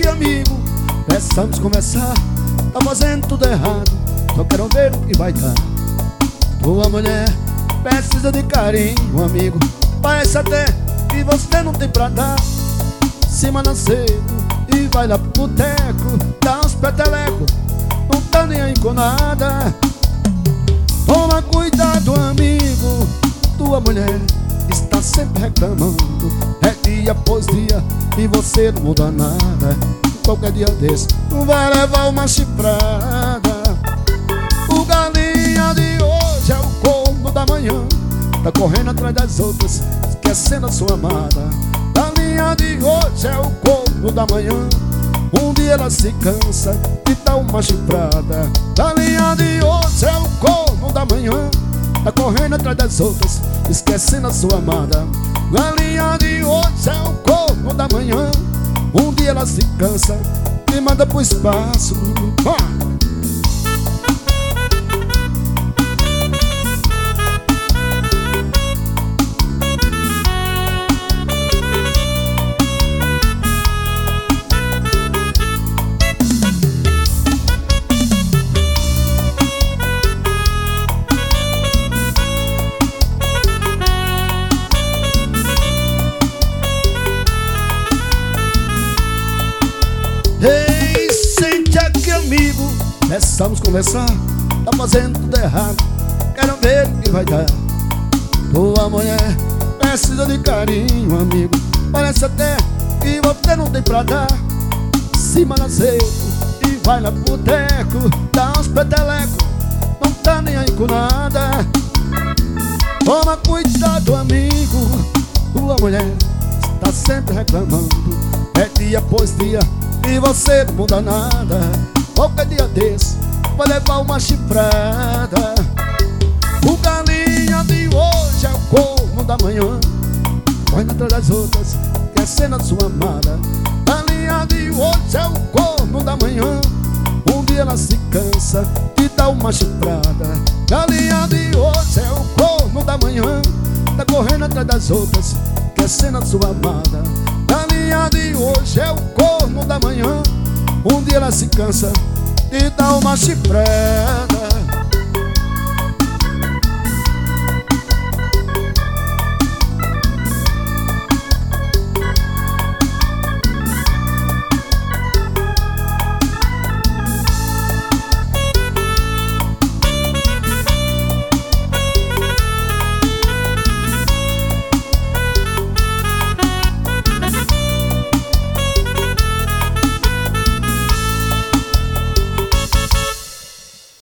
aqui, amigo, precisamos conversar. Tá fazendo tudo errado, só quero ver o que vai dar. Tua mulher precisa de carinho, amigo, parece até que você não tem pra dar. Se manda cedo e vai lá pro boteco, dá uns petelecos, não tá nem aí com nada. Toma cuidado, amigo, tua mulher está sempre reclamando. É dia após dia e você não muda nada. Qualquer dia desse vai levar uma chifrada. O galinha de hoje é o corno da manhã, tá correndo atrás das outras, esquecendo a sua amada. Galinha de hoje é o corno da manhã, um dia ela se cansa de dar uma chifrada. Galinha de hoje é o corno da manhã, tá correndo atrás das outras, esquecendo a sua amada. Galinha de hoje é o corno da manhã, um dia ela se cansa e manda pro espaço. Ei, sente aqui, amigo, precisamos conversar. Tá fazendo tudo errado, quero ver o que vai dar. Tua mulher precisa de carinho, amigo, parece até que você não tem pra dar. Se manda cedo e vai lá pro boteco, dá uns petelecos, não tá nem aí com nada. Toma cuidado, amigo, tua mulher está sempre reclamando. É dia após dia e você não muda nada. Qualquer dia desse vai levar uma chifrada. O galinha de hoje é o corno da manhã, corre atrás das outras, esquecendo a sua amada. Galinha de hoje é o corno da manhã, um dia ela se cansa de dar uma chifrada. Galinha de hoje é o corno da manhã, tá correndo atrás das outras, esquecendo a sua amada. Galinha de hoje é o corno da manhã, um dia ela se cansa de dar uma chifrada.